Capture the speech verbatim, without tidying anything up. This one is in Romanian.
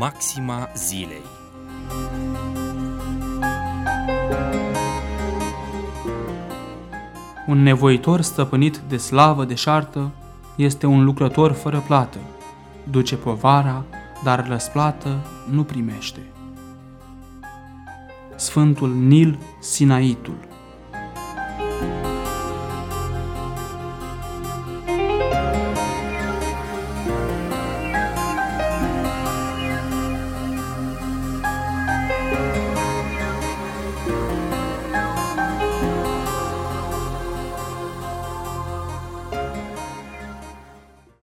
Maxima zilei. Un nevoitor stăpânit de slavă deșartă este un lucrător fără plată. Duce povara, dar răsplată nu primește. Sfântul Nil Sinaitul.